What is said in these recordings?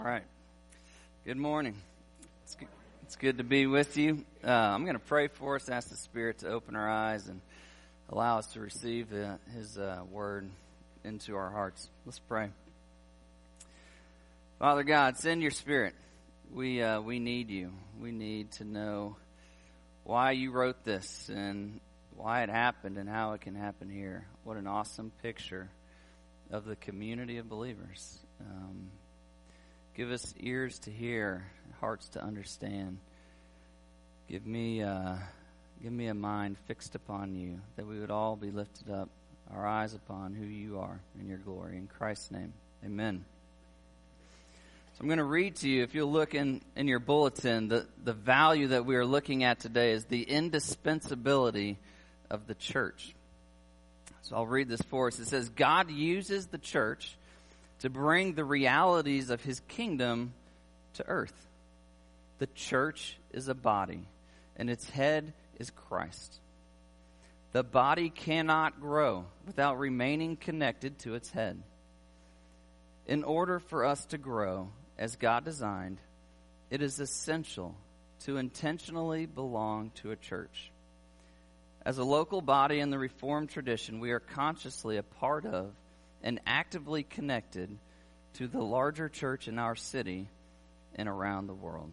All right. Good morning. It's good to be with you. I'm going to pray for us, ask the Spirit to open our eyes and allow us to receive His word into our hearts. Let's pray. Father God, send your Spirit. We need you. We need to know why you wrote this and why it happened and how it can happen here. What an awesome picture of the community of believers. Give us ears to hear, hearts to understand. Give me a mind fixed upon you, that we would all be lifted up, our eyes upon who you are in your glory. In Christ's name, amen. So I'm going to read to you, if you'll look in your bulletin, the value that we are looking at today is the indispensability of the church. So I'll read this for us. It says, God uses the church to bring the realities of his kingdom to earth. The church is a body, and its head is Christ. The body cannot grow without remaining connected to its head. In order for us to grow as God designed, it is essential to intentionally belong to a church. As a local body in the Reformed tradition, we are consciously a part of and actively connected to the larger church in our city and around the world.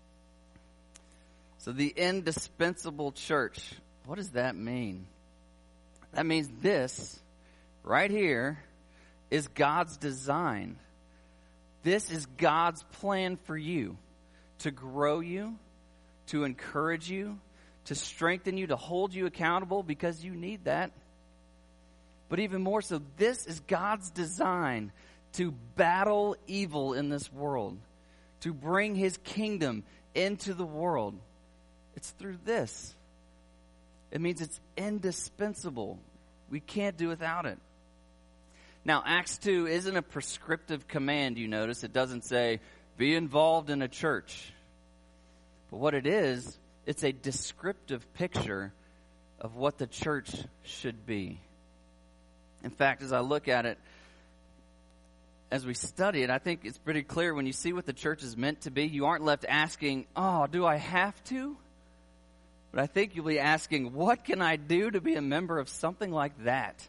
So the indispensable church, what does that mean? That means this right here is God's design. This is God's plan for you, to grow you, to encourage you, to strengthen you, to hold you accountable, because you need that. But even more so, this is God's design to battle evil in this world, to bring his kingdom into the world. It's through this. It means it's indispensable. We can't do without it. Now, Acts 2 isn't a prescriptive command, you notice. It doesn't say, be involved in a church. But what it is, it's a descriptive picture of what the church should be. In fact, as I look at it, as we study it, I think it's pretty clear when you see what the church is meant to be, you aren't left asking, oh, do I have to? But I think you'll be asking, what can I do to be a member of something like that?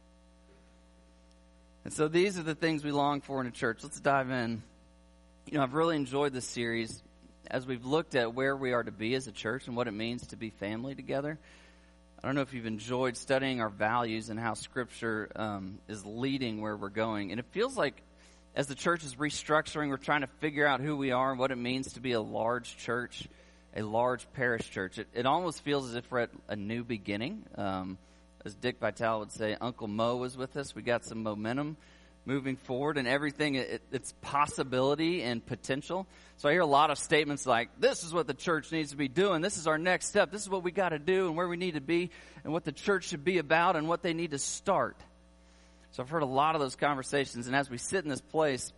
And so these are the things we long for in a church. Let's dive in. I've really enjoyed this series as we've looked at where we are to be as a church and what it means to be family together. I don't know if you've enjoyed studying our values and how Scripture is leading where we're going. And it feels like as the church is restructuring, we're trying to figure out who we are and what it means to be a large church, a large parish church. It almost feels as if we're at a new beginning. As Dick Vitale would say, Uncle Mo was with us. We got some momentum moving forward, and everything, it's possibility and potential. So I hear a lot of statements like, this is what the church needs to be doing. This is our next step. This is what we got to do and where we need to be and what the church should be about and what they need to start. So I've heard a lot of those conversations, and as we sit in this place,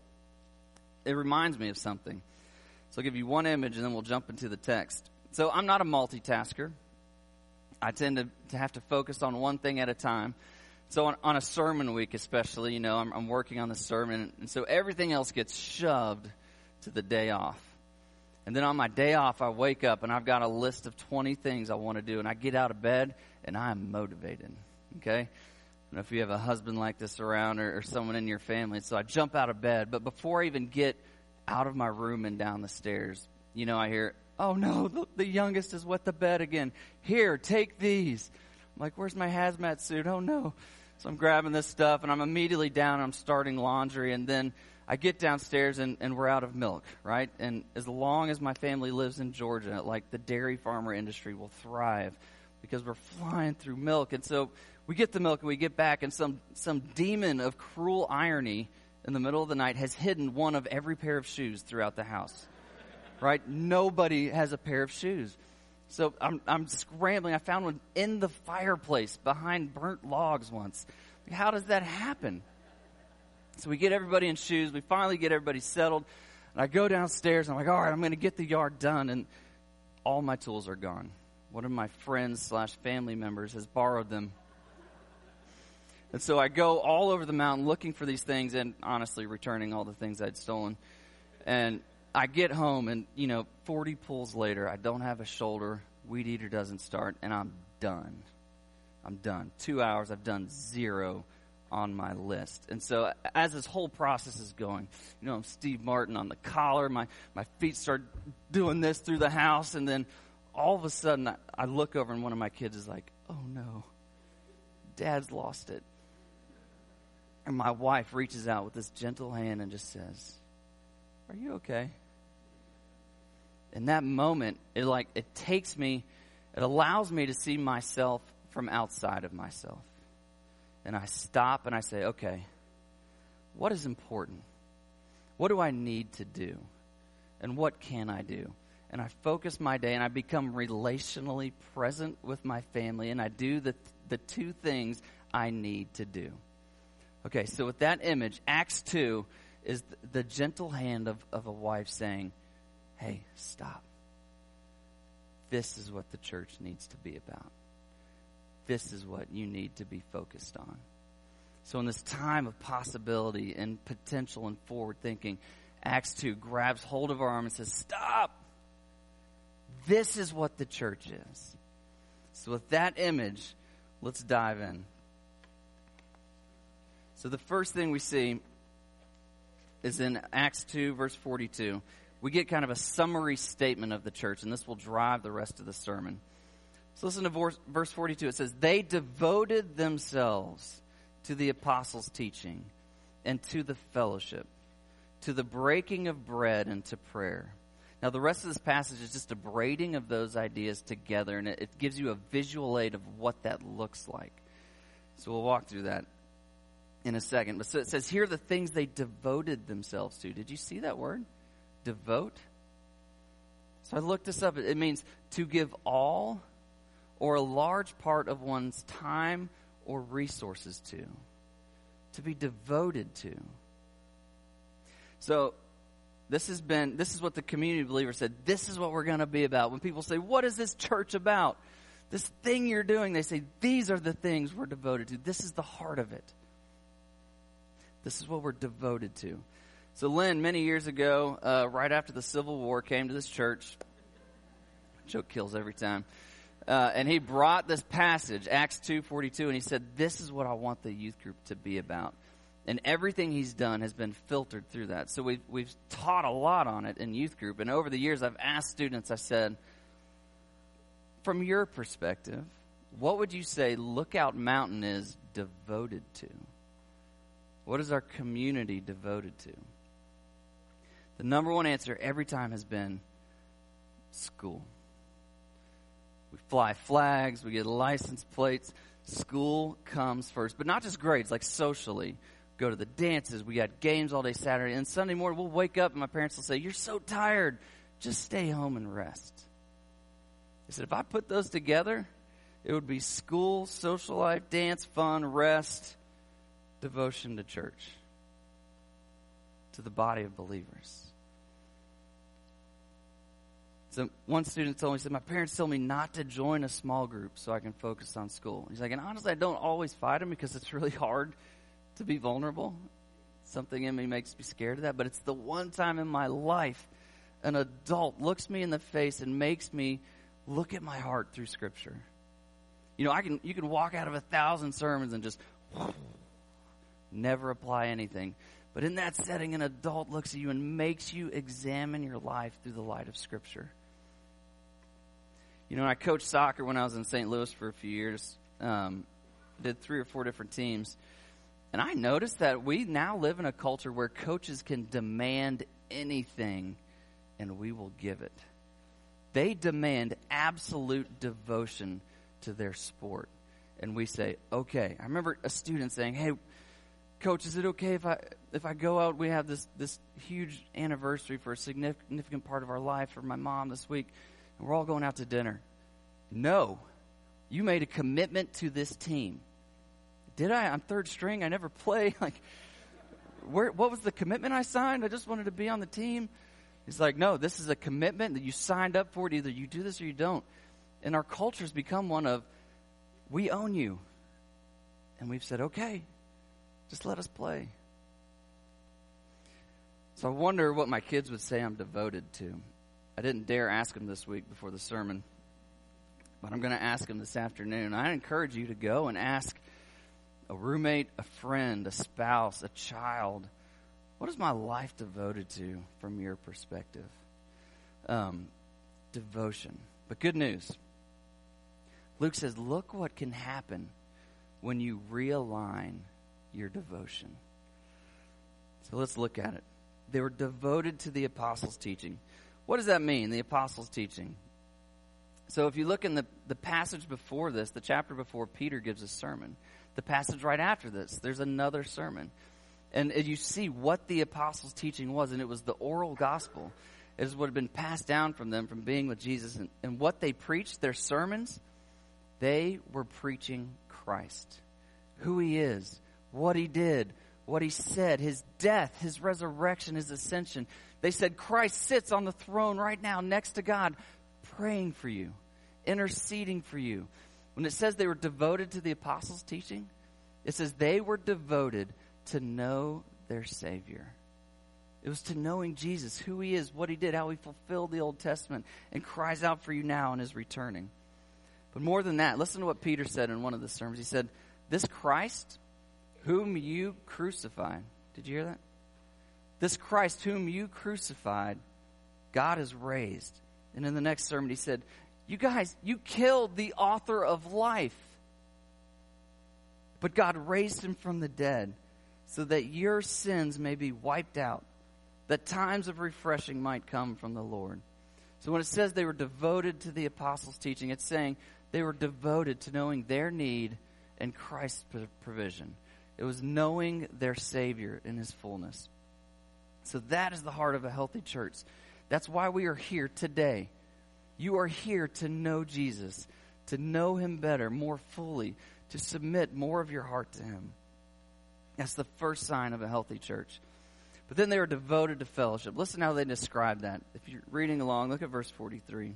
it reminds me of something. So I'll give you one image, and then we'll jump into the text. So I'm not a multitasker. I tend to have to focus on one thing at a time. So on a sermon week especially, I'm working on the sermon, and so everything else gets shoved to the day off. And then on my day off, I wake up, and I've got a list of 20 things I want to do, and I get out of bed, and I'm motivated, okay? I don't know if you have a husband like this around or someone in your family, so I jump out of bed, but before I even get out of my room and down the stairs, I hear, oh no, the youngest is wet the bed again. Here, take these. I'm like, where's my hazmat suit? Oh no. So I'm grabbing this stuff, and I'm immediately down, I'm starting laundry, and then I get downstairs, and we're out of milk, right? And as long as my family lives in Georgia, like the dairy farmer industry will thrive because we're flying through milk. And so we get the milk, and we get back, and some demon of cruel irony in the middle of the night has hidden one of every pair of shoes throughout the house, right? Nobody has a pair of shoes. So I'm scrambling. I found one in the fireplace behind burnt logs once. How does that happen? So we get everybody in shoes. We finally get everybody settled. And I go downstairs. And I'm like, all right, I'm going to get the yard done. And all my tools are gone. One of my friends/family members has borrowed them. And so I go all over the mountain looking for these things and honestly returning all the things I'd stolen. And I get home and, 40 pulls later, I don't have a shoulder, weed eater doesn't start, and I'm done. I'm done. 2 hours, I've done 0 on my list. And so as this whole process is going, I'm Steve Martin on the collar, my feet start doing this through the house, and then all of a sudden I look over and one of my kids is like, oh no, Dad's lost it. And my wife reaches out with this gentle hand and just says, are you okay? In that moment, it takes me, it allows me to see myself from outside of myself. And I stop and I say, okay, what is important? What do I need to do? And what can I do? And I focus my day and I become relationally present with my family, and I do the 2 things I need to do. Okay, so with that image, Acts 2 is the gentle hand of a wife saying, hey, stop. This is what the church needs to be about. This is what you need to be focused on. So in this time of possibility and potential and forward thinking, Acts 2 grabs hold of our arm and says, stop. This is what the church is. So with that image, let's dive in. So the first thing we see is in Acts 2, verse 42. We get kind of a summary statement of the church, and this will drive the rest of the sermon. So listen to verse 42. It says, they devoted themselves to the apostles' teaching and to the fellowship, to the breaking of bread and to prayer. Now, the rest of this passage is just a braiding of those ideas together, and it gives you a visual aid of what that looks like. So we'll walk through that in a second. But so it says here the things they devoted themselves to. Did you see that word? Devote? So I looked this up. It means to give all or a large part of one's time or resources to be devoted to. So this is what the community believer said. This is what we're going to be about. When people say, what is this church about? This thing you're doing, they say, these are the things we're devoted to. This is the heart of it. This is what we're devoted to. So Lynn, many years ago, right after the Civil War, came to this church. Joke kills every time. And he brought this passage, Acts 2:42, and he said, this is what I want the youth group to be about. And everything he's done has been filtered through that. So we've taught a lot on it in youth group. And over the years, I've asked students, I said, from your perspective, what would you say Lookout Mountain is devoted to? What is our community devoted to? The number one answer every time has been school. We fly flags, we get license plates. School comes first, but not just grades, like socially. Go to the dances, we got games all day Saturday, and Sunday morning we'll wake up and my parents will say, you're so tired, just stay home and rest. I said, if I put those together, it would be school, social life, dance, fun, rest, devotion to church, to the body of believers. So one student told me, he said, my parents told me not to join a small group so I can focus on school. He's like, and honestly, I don't always fight them because it's really hard to be vulnerable. Something in me makes me scared of that, but it's the one time in my life an adult looks me in the face and makes me look at my heart through Scripture. You can walk out of 1,000 sermons and just never apply anything. But in that setting, an adult looks at you and makes you examine your life through the light of Scripture. I coached soccer when I was in St. Louis for a few years. Did 3 or 4 different teams. And I noticed that we now live in a culture where coaches can demand anything and we will give it. They demand absolute devotion to their sport. And we say, okay. I remember a student saying, hey, Coach, is it okay if I go out? We have this huge anniversary for a significant part of our life for my mom this week, and we're all going out to dinner. No. You made a commitment to this team. Did I? I'm third string. I never play. What was the commitment I signed? I just wanted to be on the team. He's like, no, this is a commitment that you signed up for it. Either you do this or you don't. And our culture's become one of, we own you. And we've said, okay, just let us play. So I wonder what my kids would say I'm devoted to. I didn't dare ask them this week before the sermon, but I'm going to ask them this afternoon. I encourage you to go and ask a roommate, a friend, a spouse, a child, what is my life devoted to from your perspective? Devotion. But good news. Luke says, look what can happen when you realign your devotion. So let's look at it. They were devoted to the apostles' teaching. What does that mean, the apostles' teaching? So if you look in the passage before this, the chapter before, Peter gives a sermon. The passage right after this, there's another sermon. And you see what the apostles' teaching was, and it was the oral gospel. It is what had been passed down from them from being with Jesus. And what they preached, their sermons, they were preaching Christ. Who he is, what he did, what he said, his death, his resurrection, his ascension. They said Christ sits on the throne right now next to God, praying for you, interceding for you. When it says they were devoted to the apostles' teaching, it says they were devoted to know their Savior. It was to knowing Jesus, who he is, what he did, how he fulfilled the Old Testament, and cries out for you now and is returning. But more than that, listen to what Peter said in one of the sermons. He said, this Christ whom you crucified. Did you hear that? This Christ whom you crucified, God has raised. And in the next sermon he said, you guys, you killed the author of life. But God raised him from the dead so that your sins may be wiped out, that times of refreshing might come from the Lord. So when it says they were devoted to the apostles' teaching, it's saying they were devoted to knowing their need and Christ's provision. It was knowing their Savior in his fullness. So that is the heart of a healthy church. That's why we are here today. You are here to know Jesus, to know him better, more fully, to submit more of your heart to him. That's the first sign of a healthy church. But then they were devoted to fellowship. Listen how they describe that. If you're reading along, look at verse 43.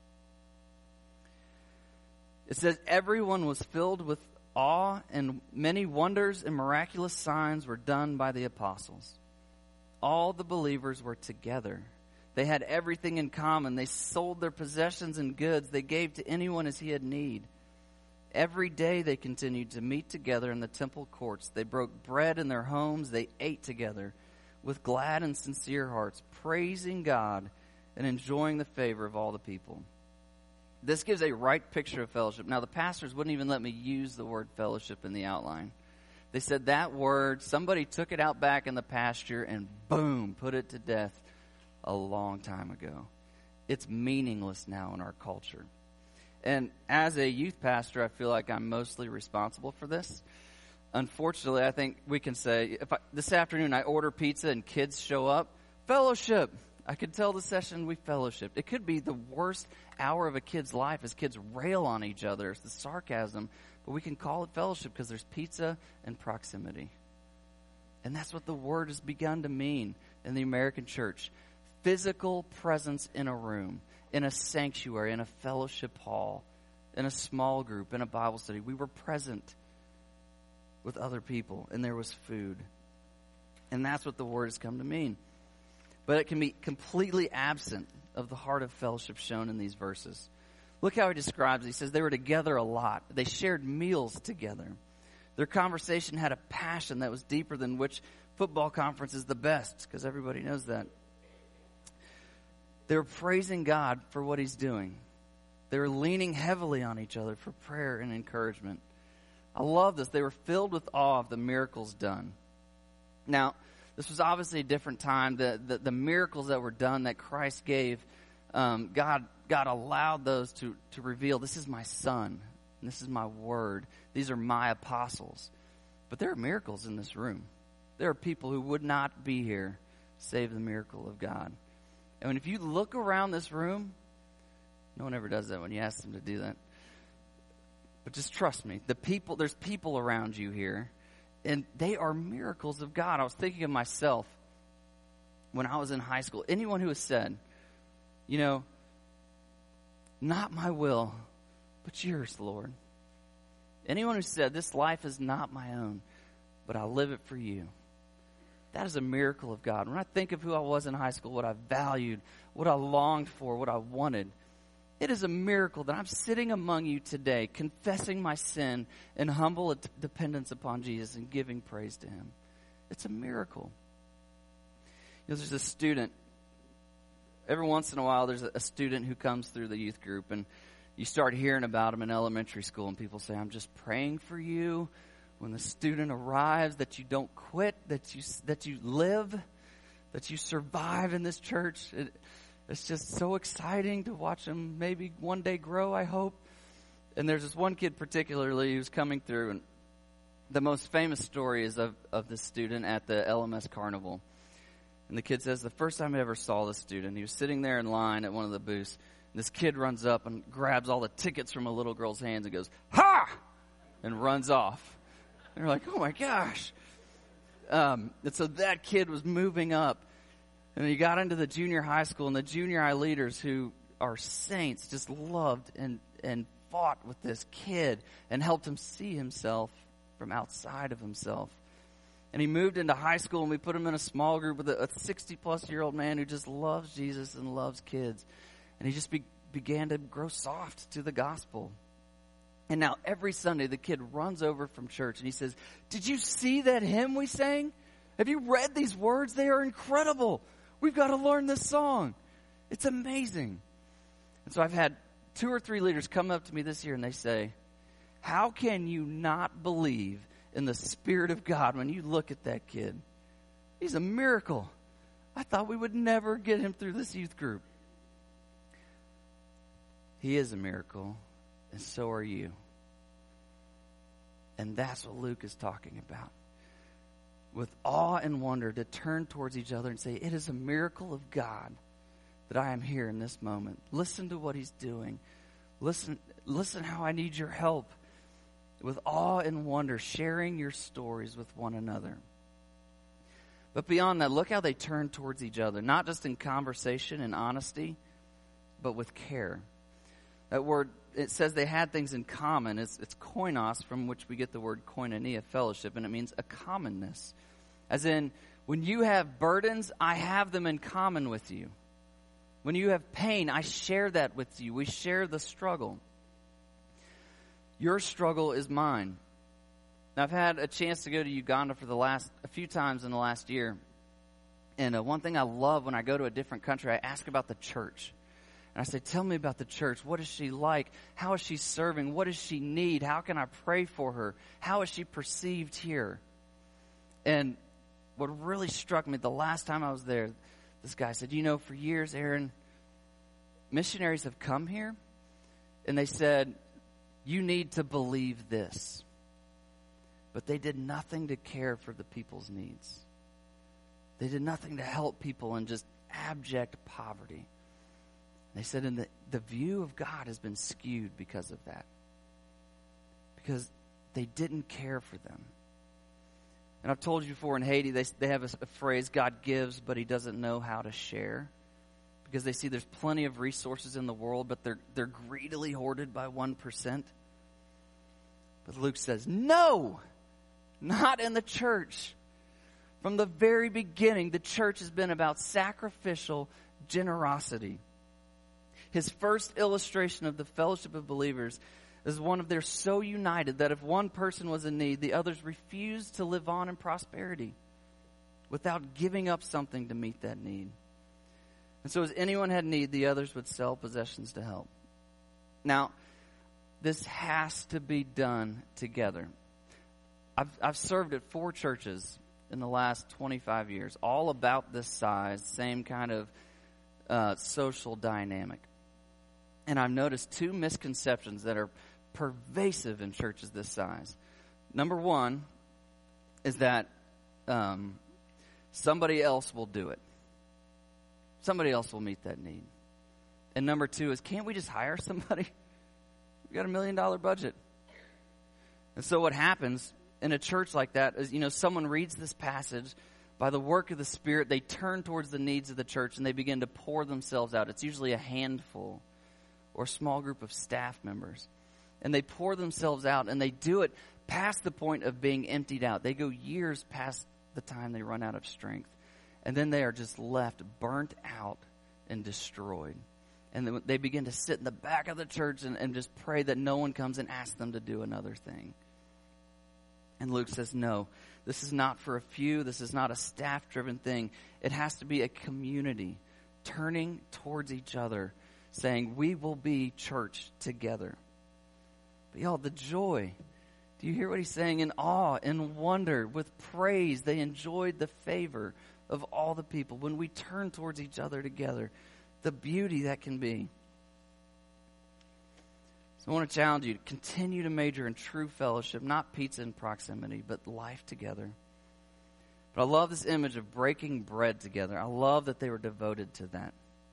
It says, everyone was filled with awe, and many wonders and miraculous signs were done by the apostles. All the believers were together. They had everything in common. They sold their possessions and goods. They gave to anyone as he had need. Every day they continued to meet together in the temple courts. They broke bread in their homes. They ate together with glad and sincere hearts, praising God and enjoying the favor of all the people. This gives a right picture of fellowship. Now, the pastors wouldn't even let me use the word fellowship in the outline. They said that word, somebody took it out back in the pasture and boom, put it to death a long time ago. It's meaningless now in our culture. And as a youth pastor, I feel like I'm mostly responsible for this. Unfortunately, I think we can say, this afternoon I order pizza and kids show up, fellowship. I could tell the session we fellowshipped. It could be the worst hour of a kid's life as kids rail on each other. It's the sarcasm. But we can call it fellowship because there's pizza and proximity. And that's what the word has begun to mean in the American church. Physical presence in a room, in a sanctuary, in a fellowship hall, in a small group, in a Bible study. We were present with other people, and there was food. And that's what the word has come to mean. But it can be completely absent of the heart of fellowship shown in these verses. Look how he describes it. He says they were together a lot. They shared meals together. Their conversation had a passion that was deeper than which football conference is the best, because everybody knows that. They were praising God for what he's doing. They were leaning heavily on each other for prayer and encouragement. I love this. They were filled with awe of the miracles done. Now, this was obviously a different time. The miracles that were done that Christ gave, God allowed those to reveal, this is my son, and this is my word. These are my apostles. But there are miracles in this room. There are people who would not be here save the miracle of God. And if you look around this room, no one ever does that when you ask them to do that. But just trust me, there's people around you here, and they are miracles of God. I was thinking of myself when I was in high school. Anyone who has said, not my will, but yours, Lord. Anyone who said, this life is not my own, but I live it for you. that is a miracle of God. When I think of who I was in high school, what I valued, what I longed for, what I wanted, it is a miracle that I'm sitting among you today, confessing my sin and humble dependence upon Jesus and giving praise to him. It's a miracle. There's a student, every once in a while there's a student who comes through the youth group, and you start hearing about them in elementary school, and people say, I'm just praying for you when the student arrives, that you don't quit, that you live, that you survive in this church. It's just so exciting to watch them maybe one day grow, I hope. And there's this one kid particularly who's coming through, and the most famous story is of this student at the LMS Carnival. And the kid says, the first time I ever saw this student, he was sitting there in line at one of the booths. And this kid runs up and grabs all the tickets from a little girl's hands and goes, "Ha!" and runs off. And they're like, oh my gosh. And so that kid was moving up. And he got into the junior high school, and the junior high leaders, who are saints, just loved and fought with this kid and helped him see himself from outside of himself. And he moved into high school, and we put him in a small group with a 60-plus-year-old man who just loves Jesus and loves kids. And he just began to grow soft to the gospel. And now every Sunday, the kid runs over from church, and he says, did you see that hymn we sang? Have you read these words? They are incredible. We've got to learn this song. It's amazing. And so I've had 2 or 3 leaders come up to me this year, and they say, how can you not believe in the Spirit of God when you look at that kid? He's a miracle. I thought we would never get him through this youth group. He is a miracle, and so are you. And that's what Luke is talking about. With awe and wonder, to turn towards each other and say, it is a miracle of God that I am here in this moment. Listen to what he's doing. Listen how I need your help. With awe and wonder, sharing your stories with one another. But beyond that, look how they turn towards each other, not just in conversation and honesty, but with care. That word, it says they had things in common. It's koinos, from which we get the word koinonia, fellowship, and it means a commonness. As in, when you have burdens, I have them in common with you. When you have pain, I share that with you. We share the struggle. Your struggle is mine. Now, I've had a chance to go to Uganda for a few times in the last year. And one thing I love when I go to a different country, I ask about the church. And I say, tell me about the church. What is she like? How is she serving? What does she need? How can I pray for her? How is she perceived here? And what really struck me the last time I was there, this guy said, for years, Aaron, missionaries have come here, and they said, you need to believe this. But they did nothing to care for the people's needs. They did nothing to help people in just abject poverty. They said, and the view of God has been skewed because of that. Because they didn't care for them. And I've told you before, in Haiti, they have a phrase, God gives, but he doesn't know how to share. Because they see there's plenty of resources in the world, but they're greedily hoarded by 1%. But Luke says, no, not in the church. From the very beginning, the church has been about sacrificial generosity. His first illustration of the fellowship of believers is one of they're so united that if one person was in need, the others refused to live on in prosperity without giving up something to meet that need. And so as anyone had need, the others would sell possessions to help. Now, this has to be done together. I've served at 4 churches in the last 25 years, all about this size, same kind of social dynamic. And I've noticed 2 misconceptions that are pervasive in churches this size. Number 1 is that somebody else will do it. Somebody else will meet that need. And number 2 is, can't we just hire somebody? We've got $1 million budget. And so what happens in a church like that is, someone reads this passage. By the work of the Spirit, they turn towards the needs of the church and they begin to pour themselves out. It's usually a handful or a small group of staff members. And they pour themselves out, and they do it past the point of being emptied out. They go years past the time they run out of strength. And then they are just left burnt out and destroyed. And then they begin to sit in the back of the church and just pray that no one comes and asks them to do another thing. And Luke says, no, this is not for a few. This is not a staff-driven thing. It has to be a community turning towards each other, saying, we will be church together. But y'all, the joy, do you hear what he's saying? In awe, in wonder, with praise, they enjoyed the favor of all the people. When we turn towards each other together, the beauty that can be. So I want to challenge you to continue to major in true fellowship, not pizza and proximity, but life together. But I love this image of breaking bread together. I love that they were devoted to that.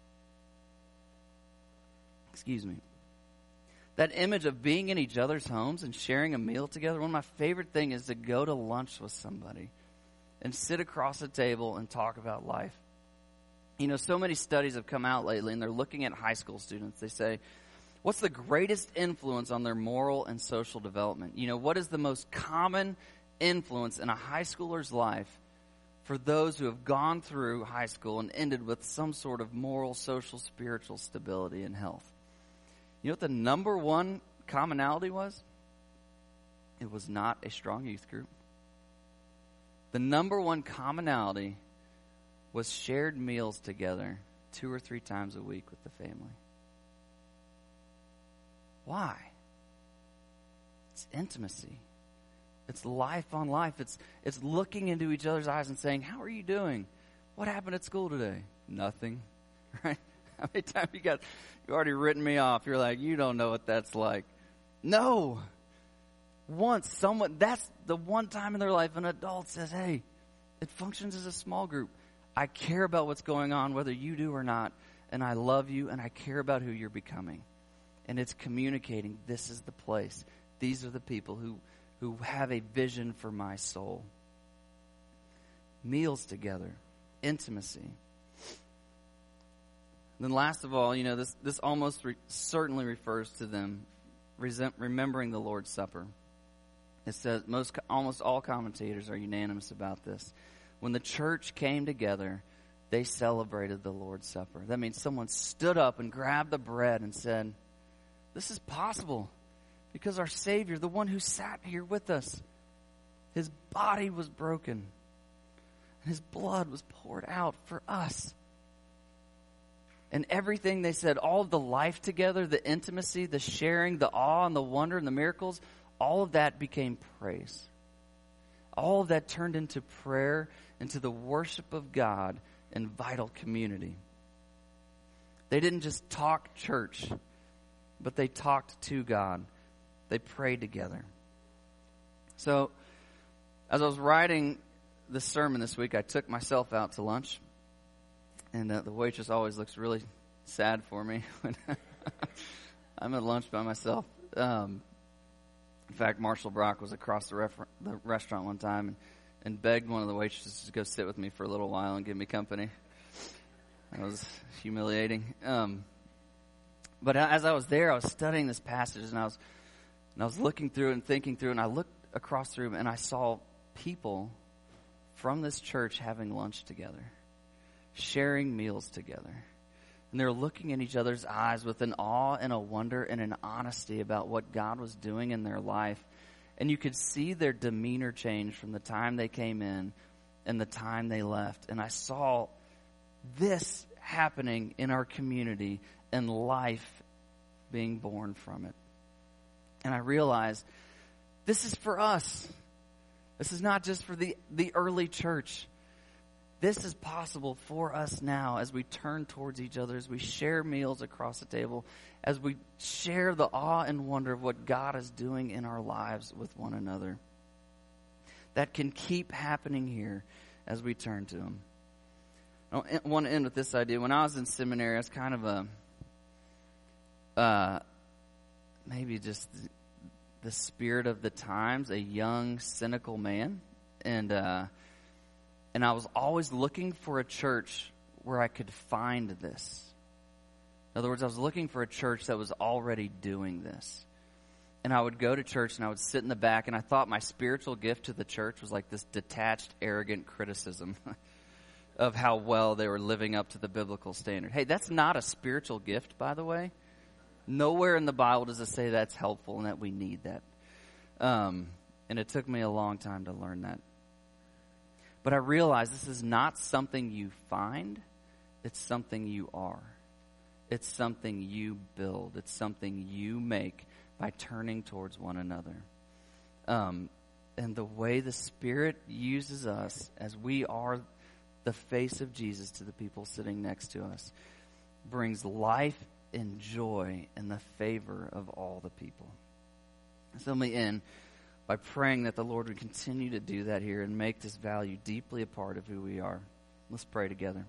Excuse me. That image of being in each other's homes and sharing a meal together. One of my favorite things is to go to lunch with somebody and sit across a table and talk about life. You know, so many studies have come out lately, and they're looking at high school students. They say, what's the greatest influence on their moral and social development? You know, what is the most common influence in a high schooler's life for those who have gone through high school and ended with some sort of moral, social, spiritual stability and health? You know what the number one commonality was? It was not a strong youth group. The number one commonality was shared meals together 2 or 3 times a week with the family. Why? It's intimacy. It's life on life. It's looking into each other's eyes and saying, how are you doing? What happened at school today? Nothing. Right? How many times you already written me off? You're like, you don't know what that's like. No. That's the one time in their life an adult says, hey, it functions as a small group. I care about what's going on, whether you do or not, and I love you, and I care about who you're becoming. And it's communicating, this is the place. These are the people who have a vision for my soul. Meals together, intimacy. And then last of all, you know, this almost certainly refers to them remembering the Lord's Supper. It says, almost all commentators are unanimous about this. When the church came together, they celebrated the Lord's Supper. That means someone stood up and grabbed the bread and said, this is possible because our Savior, the one who sat here with us, his body was broken and his blood was poured out for us. And everything they said, all of the life together, the intimacy, the sharing, the awe and the wonder and the miracles, all of that became praise. All of that turned into prayer, into the worship of God and vital community. They didn't just talk church, but they talked to God. They prayed together. So, as I was writing this sermon this week, I took myself out to lunch. And the waitress always looks really sad for me when I'm at lunch by myself. In fact, Marshall Brock was across the restaurant one time and begged one of the waitresses to go sit with me for a little while and give me company. That was humiliating. But as I was there, I was studying this passage, and I was looking through it and thinking through it, and I looked across the room, and I saw people from this church having lunch together, sharing meals together. And they were looking in each other's eyes with an awe and a wonder and an honesty about what God was doing in their life. And you could see their demeanor change from the time they came in and the time they left. And I saw this happening in our community and life being born from it. And I realized this is for us. This is not just for the early church. This is possible for us now as we turn towards each other, as we share meals across the table, as we share the awe and wonder of what God is doing in our lives with one another. That can keep happening here as we turn to Him. I want to end with this idea. When I was in seminary, I was kind of maybe just the spirit of the times, a young, cynical man. And I was always looking for a church where I could find this. In other words, I was looking for a church that was already doing this. And I would go to church and I would sit in the back, and I thought my spiritual gift to the church was like this detached, arrogant criticism of how well they were living up to the biblical standard. Hey, that's not a spiritual gift, by the way. Nowhere in the Bible does it say that's helpful and that we need that. And it took me a long time to learn that. But I realized this is not something you find. It's something you are. It's something you build. It's something you make by turning towards one another. And the way the Spirit uses us as we are the face of Jesus to the people sitting next to us brings life and joy and the favor of all the people. So let me end by praying that the Lord would continue to do that here and make this value deeply a part of who we are. Let's pray together.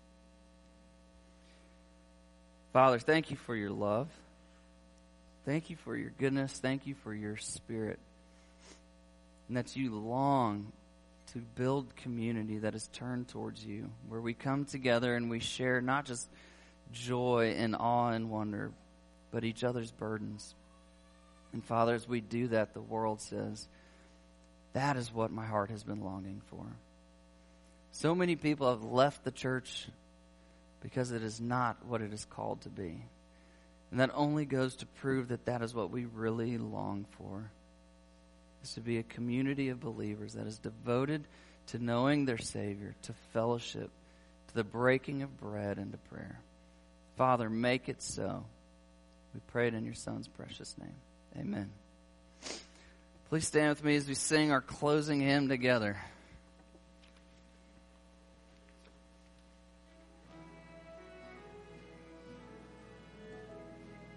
Father, thank you for your love. Thank you for your goodness. Thank you for your Spirit. And that you long to build community that is turned towards you, where we come together and we share not just joy and awe and wonder, but each other's burdens. And Father, as we do that, the world says, that is what my heart has been longing for. So many people have left the church because it is not what it is called to be. And that only goes to prove that that is what we really long for, is to be a community of believers that is devoted to knowing their Savior, to fellowship, to the breaking of bread and to prayer. Father, make it so. We pray it in your Son's precious name. Amen. Please stand with me as we sing our closing hymn together.